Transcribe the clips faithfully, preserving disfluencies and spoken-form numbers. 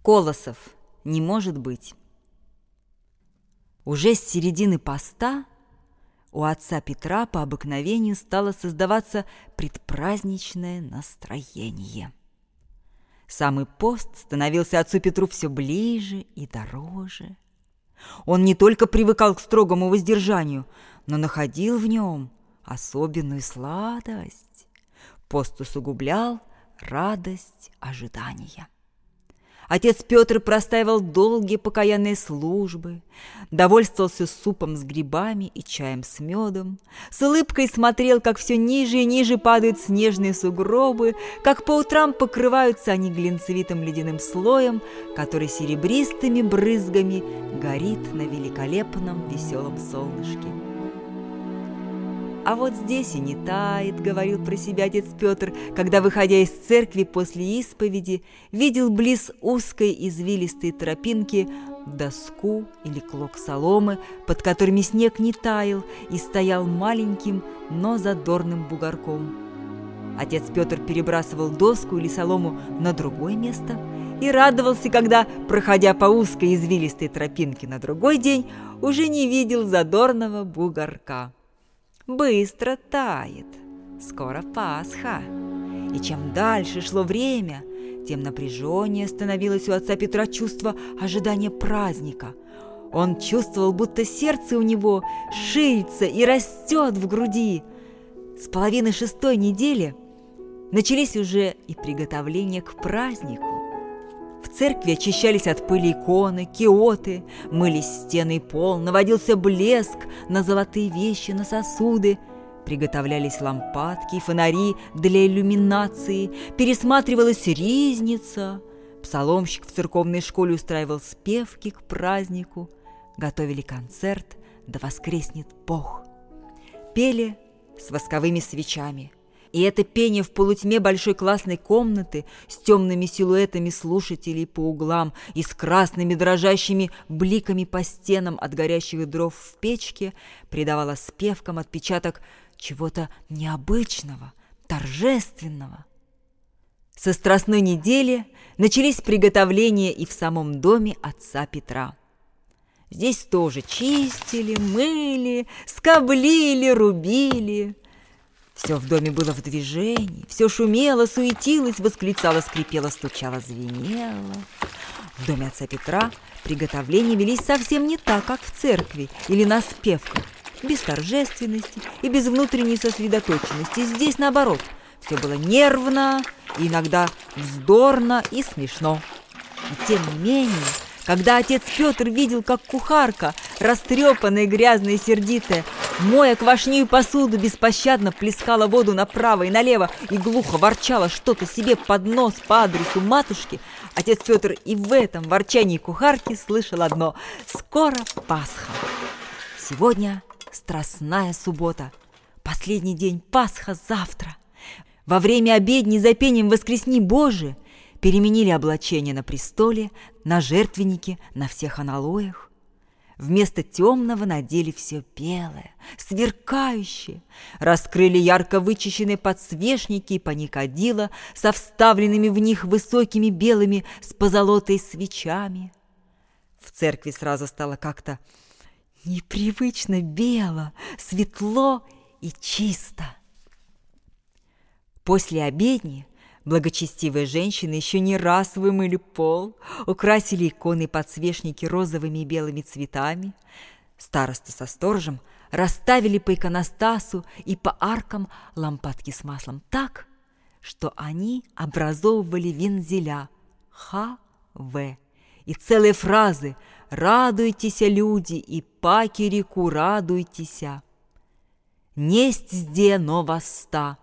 Колосов, не может быть. Уже с середины поста у отца Петра по обыкновению стало создаваться предпраздничное настроение. Самый пост становился отцу Петру все ближе и дороже. Он не только привыкал к строгому воздержанию, но находил в нем особенную сладость. Пост усугублял радость ожидания. Отец Петр простаивал долгие покаянные службы, довольствовался супом с грибами и чаем с медом, с улыбкой смотрел, как все ниже и ниже падают снежные сугробы, как по утрам покрываются они глинцевитым ледяным слоем, который серебристыми брызгами горит на великолепном веселом солнышке. «А вот здесь и не тает», — говорил про себя отец Петр, когда, выходя из церкви после исповеди, видел близ узкой извилистой тропинки доску или клок соломы, под которыми снег не таял и стоял маленьким, но задорным бугорком. Отец Петр перебрасывал доску или солому на другое место и радовался, когда, проходя по узкой извилистой тропинке на другой день, уже не видел задорного бугорка. Быстро тает, скоро Пасха. И чем дальше шло время, тем напряженнее становилось у отца Петра чувство ожидания праздника. Он чувствовал, будто сердце у него ширится и растет в груди. С половины шестой недели начались уже и приготовления к празднику. В церкви очищались от пыли иконы, киоты, мылись стены и пол, наводился блеск на золотые вещи, на сосуды, приготовлялись лампадки и фонари для иллюминации, пересматривалась ризница, псаломщик в церковной школе устраивал спевки к празднику, готовили концерт «Да воскреснет Бог». Пели с восковыми свечами. И это пение в полутьме большой классной комнаты с темными силуэтами слушателей по углам и с красными дрожащими бликами по стенам от горящих дров в печке придавало спевкам отпечаток чего-то необычного, торжественного. Со Страстной недели начались приготовления и в самом доме отца Петра. Здесь тоже чистили, мыли, скоблили, рубили. Все в доме было в движении, все шумело, суетилось, восклицало, скрипело, стучало, звенело. В доме отца Петра приготовления велись совсем не так, как в церкви или на спевках, без торжественности и без внутренней сосредоточенности. Здесь, наоборот, все было нервно, иногда вздорно и смешно. И тем не менее, когда отец Петр видел, как кухарка, растрепанная, грязная и сердитая, моя квашню и посуду, беспощадно плескала воду направо и налево и глухо ворчала что-то себе под нос по адресу матушки, отец Петр и в этом ворчании кухарки слышал одно: «Скоро Пасха». Сегодня Страстная суббота, последний день Пасха завтра. Во время обедни за пением «Воскресни Боже» переменили облачение на престоле, на жертвеннике, на всех аналоях. Вместо темного надели все белое, сверкающее. Раскрыли ярко вычищенные подсвечники и паникадила со вставленными в них высокими белыми с позолотой свечами. В церкви сразу стало как-то непривычно бело, светло и чисто. После обедни благочестивые женщины еще не раз вымыли пол, украсили иконы и подсвечники розовыми и белыми цветами. Староста со сторожем расставили по иконостасу и по аркам лампадки с маслом так, что они образовывали вензеля Х-В и целые фразы «Радуйтеся, люди, и паки реку радуйтеся! Несть сде новоста!»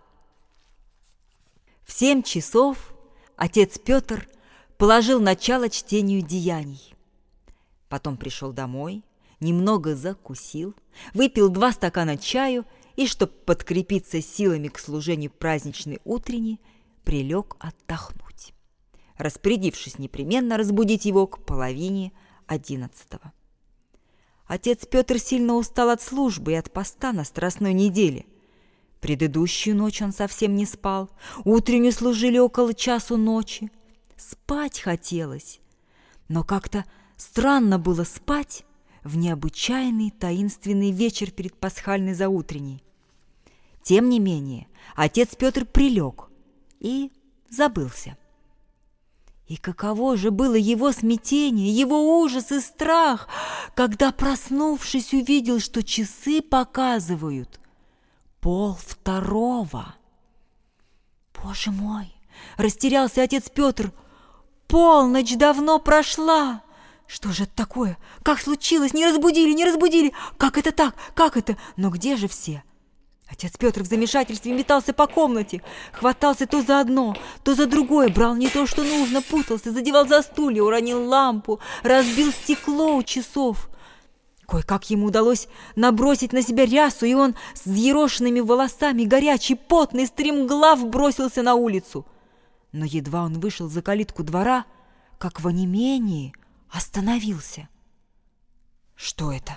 В семь часов отец Петр положил начало чтению деяний. Потом пришел домой, немного закусил, выпил два стакана чаю и, чтобы подкрепиться силами к служению праздничной утренней, прилег отдохнуть, распорядившись непременно разбудить его к половине одиннадцатого. Отец Петр сильно устал от службы и от поста на Страстной неделе. Предыдущую ночь он совсем не спал, утреннюю служили около часу ночи. Спать хотелось, Но как-то странно было спать в необычайный таинственный вечер перед пасхальной заутренней. Тем не менее, отец Петр прилег и забылся. И каково же было его смятение, его ужас и страх, когда, проснувшись, увидел, что часы показывают пол второго. «Боже мой!» — растерялся отец Петр. «Полночь давно прошла! Что же это такое? Как случилось? Не разбудили, не разбудили! Как это так? Как это? Но где же все?» Отец Петр в замешательстве метался по комнате, хватался то за одно, то за другое, брал не то, что нужно, путался, задевал за стулья, уронил лампу, разбил стекло у часов. Кое-как ему удалось набросить на себя рясу, и он с взъерошенными волосами, горячий, потный, стремглав бросился на улицу. Но едва он вышел за калитку двора, как в онемении остановился. Что это?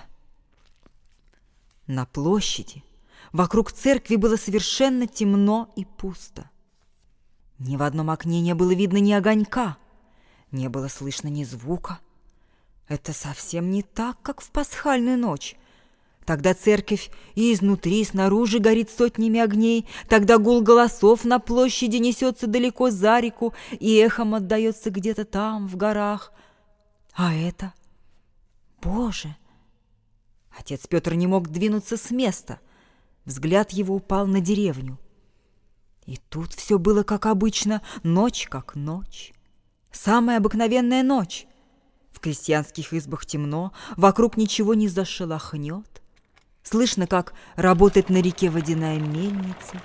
На площади вокруг церкви было совершенно темно и пусто. Ни в одном окне не было видно ни огонька, не было слышно ни звука. Это совсем не так, как в пасхальную ночь. Тогда церковь и изнутри, и снаружи горит сотнями огней, тогда гул голосов на площади несется далеко за реку и эхом отдается где-то там, в горах. А это? Боже! Отец Петр не мог двинуться с места. Взгляд его упал на деревню. И тут все было как обычно, ночь как ночь. Самая обыкновенная ночь. В крестьянских избах темно, вокруг ничего не зашелохнет. Слышно, как работает на реке водяная мельница.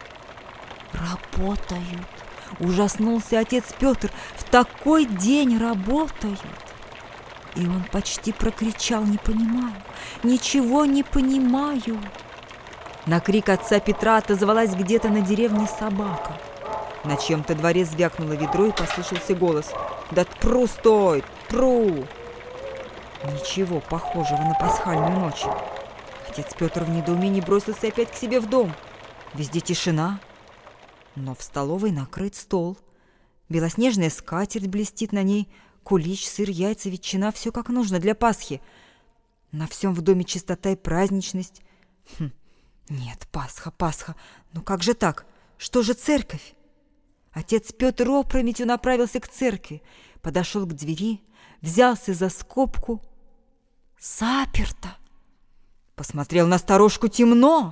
Работают. Ужаснулся отец Петр. В такой день работают. И он почти прокричал: «Не понимаю, ничего не понимаю». На крик отца Петра отозвалась где-то на деревне собака. На чьем-то дворе звякнуло ведро, и послышался голос: «Да тпру, стой, тпру!» Ничего похожего на пасхальную ночь. Отец Петр в недоумении бросился опять к себе в дом. Везде тишина, но в столовой накрыт стол. Белоснежная скатерть блестит на ней, кулич, сыр, яйца, ветчина — все как нужно для Пасхи. На всем в доме чистота и праздничность. Хм. Нет, Пасха, Пасха, ну как же так? Что же церковь? Отец Петр опрометью направился к церкви, подошел к двери, взялся за скобку. Заперто. Посмотрел на сторожку — темно.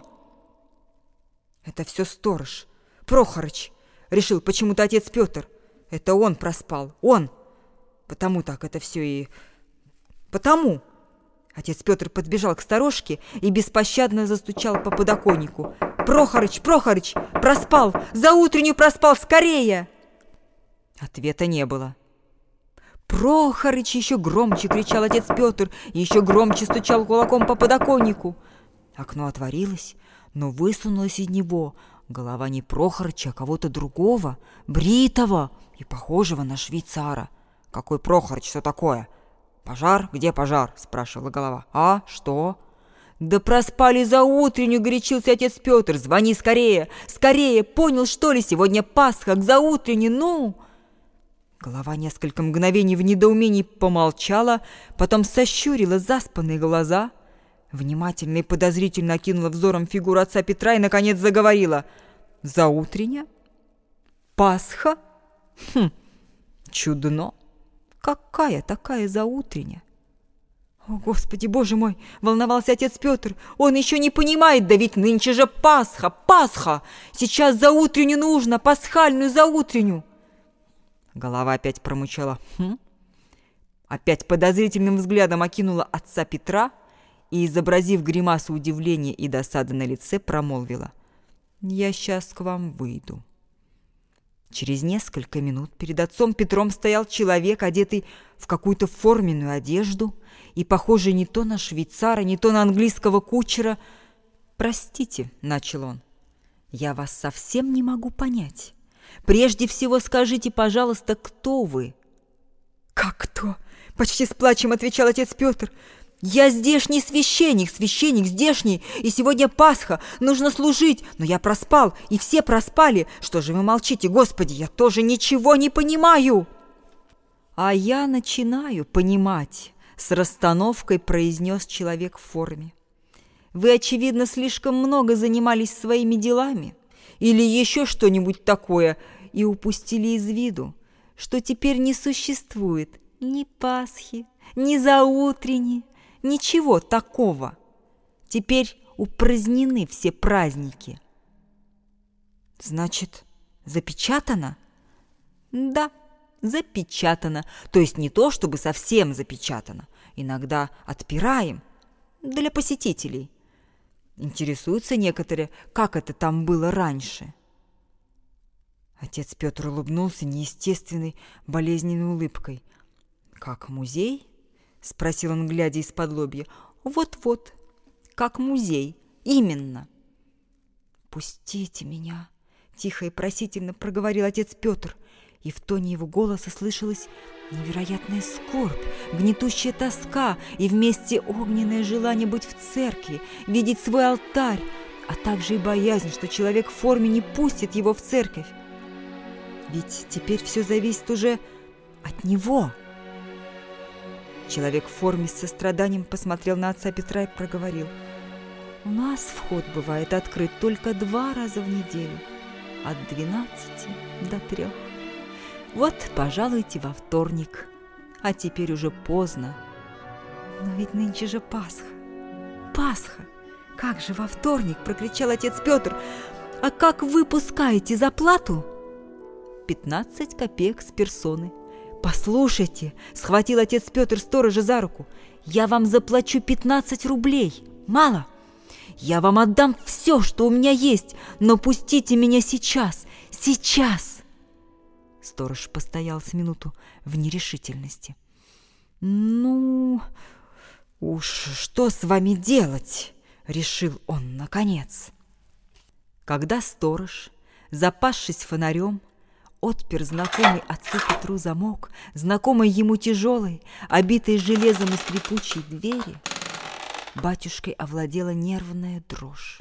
Это все сторож, Прохорыч, решил почему-то отец Петр. Это он проспал, он. Потому так это все и... Потому... Отец Петр подбежал к сторожке и беспощадно застучал по подоконнику. «Прохорыч, Прохорыч, проспал! За утреннюю проспал! Скорее!» Ответа не было. «Прохорыч!» — еще громче кричал отец Петр, и еще громче стучал кулаком по подоконнику. Окно отворилось, но высунулась из него голова не Прохорыча, а кого-то другого, бритого и похожего на швейцара. «Какой Прохорыч? Что такое?» «Пожар? Где пожар?» — спрашивала голова. «А? Что?» «Да проспали за утреннюю!» — горячился отец Петр. «Звони скорее! Скорее! Понял, что ли? Сегодня Пасха, к заутренней, ну!» Голова несколько мгновений в недоумении помолчала, потом сощурила заспанные глаза, внимательно и подозрительно окинула взором фигуру отца Петра и, наконец, заговорила. «Заутренняя? Пасха? Хм, чудно! Какая такая заутренняя?» «О, Господи, Боже мой!» — волновался отец Петр. «Он еще не понимает, да ведь нынче же Пасха! Пасха! Сейчас заутреннюю нужно, пасхальную заутреннюю!» Голова опять промычала «Хм?», опять подозрительным взглядом окинула отца Петра и, изобразив гримасу удивления и досады на лице, промолвила: «Я сейчас к вам выйду». Через несколько минут перед отцом Петром стоял человек, одетый в какую-то форменную одежду и похожий не то на швейцара, не то на английского кучера. «Простите», — начал он, — «я вас совсем не могу понять. Прежде всего скажите, пожалуйста, кто вы?» «Как кто?» — почти с плачем отвечал отец Петр. «Я здешний священник, священник здешний, и сегодня Пасха, нужно служить, но я проспал, и все проспали. Что же вы молчите, Господи, я тоже ничего не понимаю!» «А я начинаю понимать», — с расстановкой произнес человек в форме. «Вы, очевидно, слишком много занимались своими делами или еще что-нибудь такое и упустили из виду, что теперь не существует ни Пасхи, ни заутренней, ничего такого. Теперь упразднены все праздники». «Значит, запечатано?» «Да, запечатано. То есть не то, чтобы совсем запечатано. Иногда отпираем для посетителей. Интересуются некоторые, как это там было раньше». Отец Петр улыбнулся неестественной, болезненной улыбкой. «Как музей?» — спросил он, глядя из-под лобья. «Вот-вот, как музей, именно». «Пустите меня!» — тихо и просительно проговорил отец Петр, и в тоне его голоса слышалась невероятная скорбь, гнетущая тоска и вместе огненное желание быть в церкви, видеть свой алтарь, а также и боязнь, что человек в форме не пустит его в церковь. Ведь теперь все зависит уже от него. Человек в форме с состраданием посмотрел на отца Петра и проговорил: «У нас вход бывает открыт только два раза в неделю, от двенадцати до трех. Вот, пожалуйте во вторник, а теперь уже поздно». «Но ведь нынче же Пасха! Пасха! Как же во вторник?» – прокричал отец Петр. «А как вы пускаете за плату?» «Пятнадцать копеек с персоны». «Послушайте!» – схватил отец Петр сторожа за руку. «Я вам заплачу пятнадцать рублей. Мало? Я вам отдам все, что у меня есть, но пустите меня сейчас, сейчас!» Сторож постоял с минуту в нерешительности. «Ну, уж что с вами делать?» — решил он наконец. Когда сторож, запасшись фонарем, отпер знакомый отцу Петру замок, знакомый ему тяжелой, обитой железом и скрипучей двери, батюшкой овладела нервная дрожь.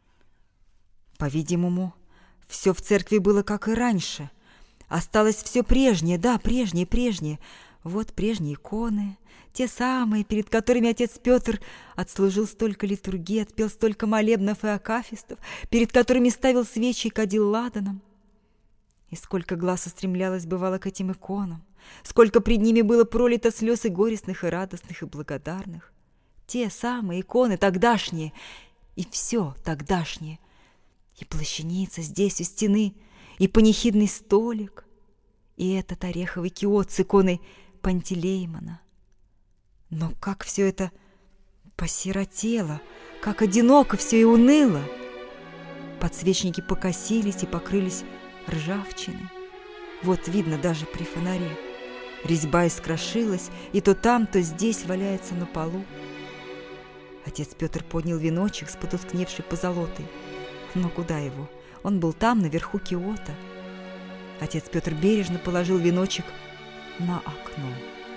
По-видимому, все в церкви было как и раньше. Осталось все прежнее, да, прежнее, прежнее. Вот прежние иконы, те самые, перед которыми отец Петр отслужил столько литургий, отпел столько молебнов и акафистов, перед которыми ставил свечи и кадил ладаном. И сколько глаз устремлялось, бывало, к этим иконам, сколько пред ними было пролито слез и горестных, и радостных, и благодарных. Те самые иконы тогдашние, и все тогдашнее, и плащаница здесь у стены, и панихидный столик, и этот ореховый киот с иконой Пантелеймона. Но как все это посиротело, как одиноко все и уныло! Подсвечники покосились и покрылись ржавчиной. Вот видно даже при фонаре. Резьба искрошилась, и то там, то здесь валяется на полу. Отец Петр поднял веночек с потускневшей позолотой. Но куда его? Он был там, наверху киота. Отец Петр бережно положил веночек на окно.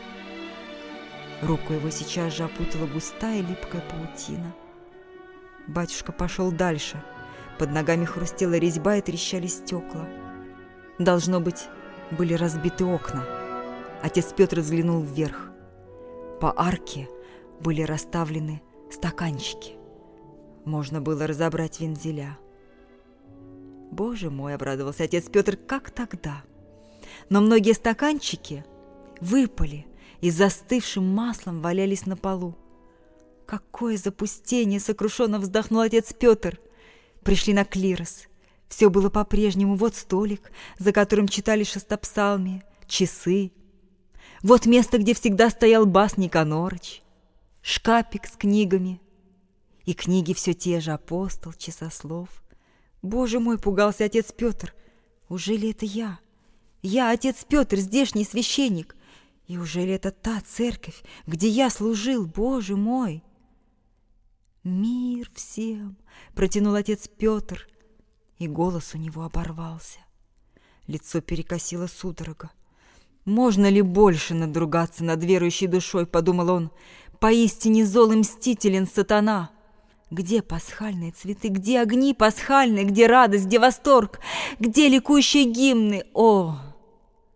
Руку его сейчас же опутала густая липкая паутина. Батюшка пошел дальше. Под ногами хрустела резьба и трещали стекла. Должно быть, были разбиты окна. Отец Петр взглянул вверх. По арке были расставлены стаканчики. Можно было разобрать вензеля. «Боже мой!» — обрадовался отец Петр, как тогда. Но многие стаканчики выпали и застывшим маслом валялись на полу. «Какое запустение!» — сокрушенно вздохнул отец Петр. Пришли на клирос. Все было по-прежнему. Вот столик, за которым читали шестопсалмие, часы. Вот место, где всегда стоял бас Никанорыч, шкапик с книгами. И книги все те же: апостол, часослов. «Боже мой!» — пугался отец Петр. «Ужели это я? Я, отец Петр, здешний священник. И ужели это та церковь, где я служил? Боже мой!» «Мир всем!» — протянул отец Петр, и голос у него оборвался. Лицо перекосило судорога. «Можно ли больше надругаться над верующей душой?» — подумал он. «Поистине зол и мстителен сатана! Где пасхальные цветы? Где огни пасхальные? Где радость? Где восторг? Где ликующие гимны? О!»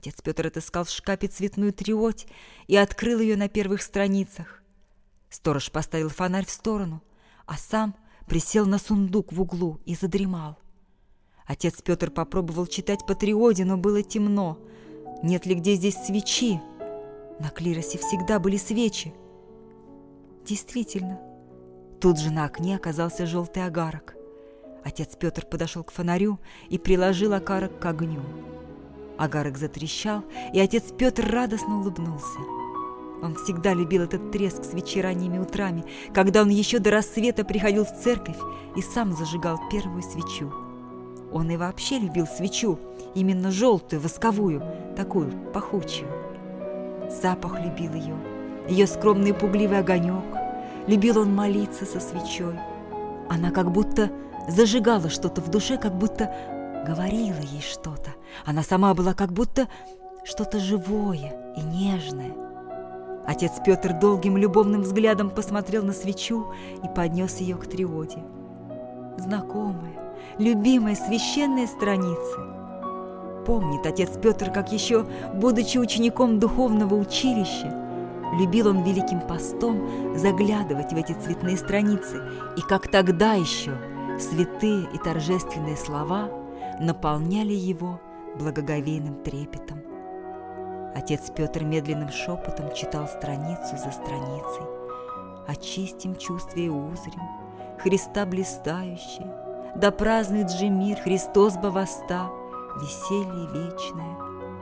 Отец Петр отыскал в шкафе цветную триоть и открыл ее на первых страницах. Сторож поставил фонарь в сторону, а сам присел на сундук в углу и задремал. Отец Петр попробовал читать по триоде, но было темно. Нет ли где здесь свечи? На клиросе всегда были свечи. Действительно, тут же на окне оказался желтый огарок. Отец Петр подошел к фонарю и приложил огарок к огню. Огарок затрещал, и отец Петр радостно улыбнулся. Он всегда любил этот треск свечи ранними утрами, когда он еще до рассвета приходил в церковь и сам зажигал первую свечу. Он и вообще любил свечу, именно желтую, восковую, такую пахучую. Запах любил ее, ее скромный пугливый огонек. Любил он молиться со свечой. Она как будто зажигала что-то в душе, как будто говорила ей что-то. Она сама была как будто что-то живое и нежное. Отец Петр долгим любовным взглядом посмотрел на свечу и поднес ее к триоде. Знакомые, любимые священные страницы. Помнит отец Петр, как еще, будучи учеником духовного училища, любил он Великим постом заглядывать в эти цветные страницы, и как тогда еще святые и торжественные слова наполняли его благоговейным трепетом. Отец Петр медленным шепотом читал страницу за страницей. «Очистим чувстве и узрим, Христа блистающее, да празднует же мир, Христос ба воста, веселье вечное».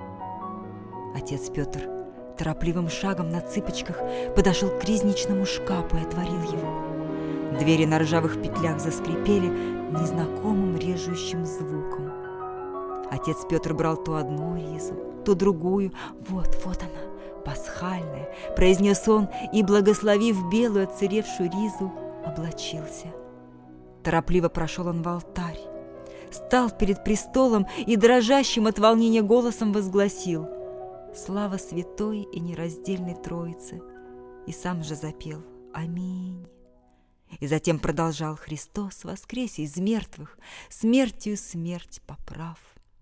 Отец Петр торопливым шагом на цыпочках подошел к ризничному шкафу и отворил его. Двери на ржавых петлях заскрипели незнакомым режущим звуком. Отец Петр брал то одну ризу, то другую. «Вот, вот она, пасхальная», — произнес он, и, благословив белую отцаревшую ризу, облачился. Торопливо прошел он в алтарь, стал перед престолом и дрожащим от волнения голосом возгласил: «Слава святой и нераздельной Троице!» И сам же запел «Аминь». И затем продолжал: «Христос воскресе из мертвых, смертью смерть поправ».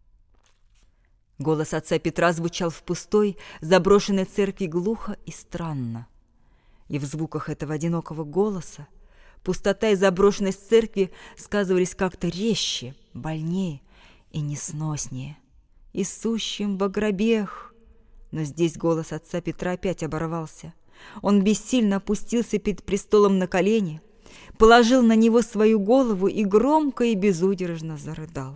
Голос отца Петра звучал в пустой, заброшенной церкви глухо и странно. И в звуках этого одинокого голоса пустота и заброшенность церкви сказывались как-то резче, больнее и несноснее. «И сущим во гробех». Но здесь голос отца Петра опять оборвался. Он бессильно опустился перед престолом на колени, положил на него свою голову и громко и безудержно зарыдал.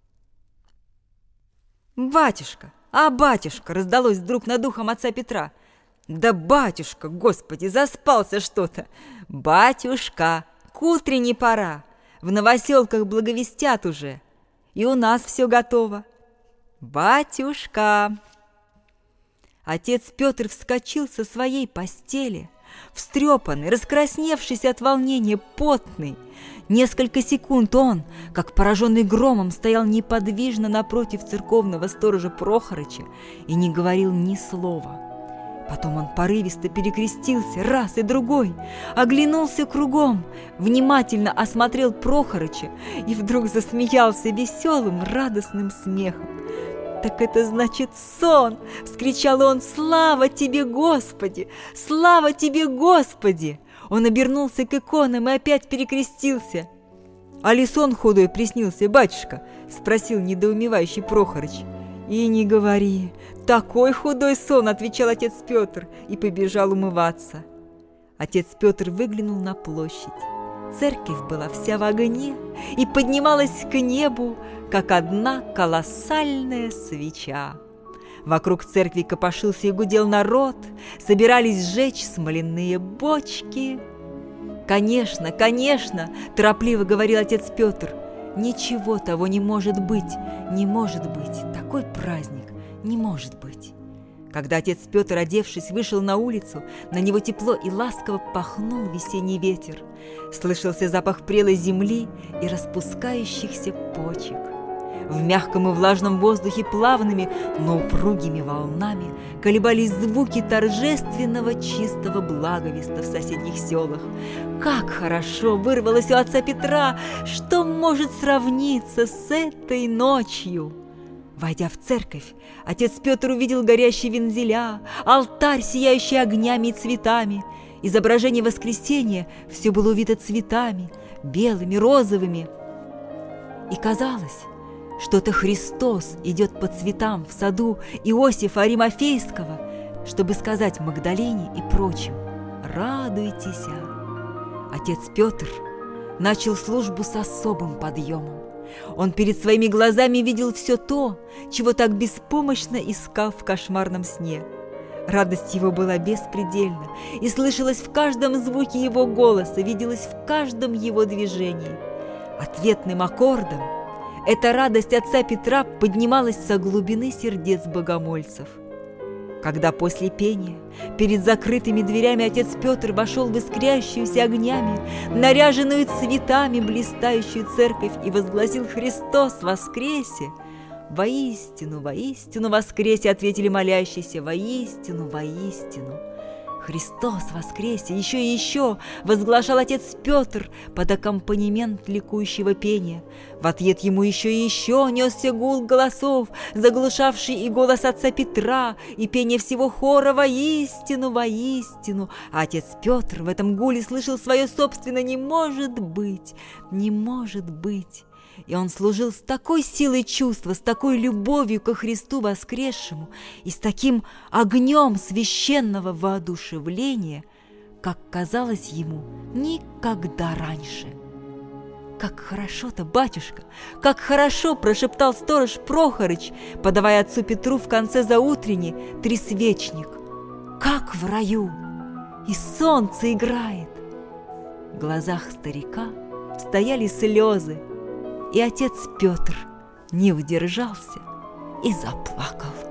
«Батюшка! А, батюшка!» — раздалось вдруг над ухом отца Петра. «Да батюшка, Господи, заспался что-то! Батюшка, к утренней пора! В новоселках благовестят уже, и у нас все готово! Батюшка!» Отец Петр вскочил со своей постели, встрепанный, раскрасневшийся от волнения, потный. Несколько секунд он, как пораженный громом, стоял неподвижно напротив церковного сторожа Прохорыча и не говорил ни слова. Потом он порывисто перекрестился раз и другой, оглянулся кругом, внимательно осмотрел Прохорыча и вдруг засмеялся веселым, радостным смехом. «Так это значит сон!» — вскричал он. «Слава тебе, Господи! Слава тебе, Господи!» Он обернулся к иконам и опять перекрестился. «А ли сон худой приснился, батюшка?» — спросил недоумевающий Прохорыч. «И не говори! Такой худой сон!» — отвечал отец Петр и побежал умываться. Отец Петр выглянул на площадь. Церковь была вся в огне и поднималась к небу, как одна колоссальная свеча. Вокруг церкви копошился и гудел народ, собирались сжечь смоляные бочки. «Конечно, конечно!» – торопливо говорил отец Петр. «Ничего того не может быть, не может быть, такой праздник не может быть». Когда отец Петр, одевшись, вышел на улицу, на него тепло и ласково пахнул весенний ветер. Слышался запах прелой земли и распускающихся почек. В мягком и влажном воздухе плавными, но упругими волнами колебались звуки торжественного чистого благовеста в соседних селах. Как хорошо вырвалось у отца Петра! Что может сравниться с этой ночью? Войдя в церковь, отец Петр увидел горящие вензеля, алтарь, сияющий огнями и цветами. Изображение Воскресения все было увито цветами, белыми, розовыми. И казалось, что это Христос идет по цветам в саду Иосифа Аримафейского, чтобы сказать Магдалине и прочим: «Радуйтесь!» Отец Петр начал службу с особым подъемом. Он перед своими глазами видел все то, чего так беспомощно искал в кошмарном сне. Радость его была беспредельна, и слышалась в каждом звуке его голоса, виделась в каждом его движении. Ответным аккордом эта радость отца Петра поднималась со глубины сердец богомольцев. Когда после пения перед закрытыми дверями отец Петр вошел в искрящуюся огнями, наряженную цветами блистающую церковь и возгласил: «Христос воскресе!» «Воистину, воистину воскресе!» — ответили молящиеся. «Воистину, воистину!» «Христос воскресе!» Еще и еще возглашал отец Петр под аккомпанемент ликующего пения. В ответ ему еще и еще несся гул голосов, заглушавший и голос отца Петра, и пение всего хора: «Воистину, воистину!» А отец Петр в этом гуле слышал свое собственное: «Не может быть, не может быть!» И он служил с такой силой чувства, с такой любовью ко Христу воскресшему и с таким огнем священного воодушевления, как казалось ему никогда раньше. «Как хорошо-то, батюшка! Как хорошо!» – прошептал сторож Прохорыч, подавая отцу Петру в конце заутренни трисвечник. «Как в раю! И солнце играет!» В глазах старика стояли слезы, и отец Петр не удержался и заплакал.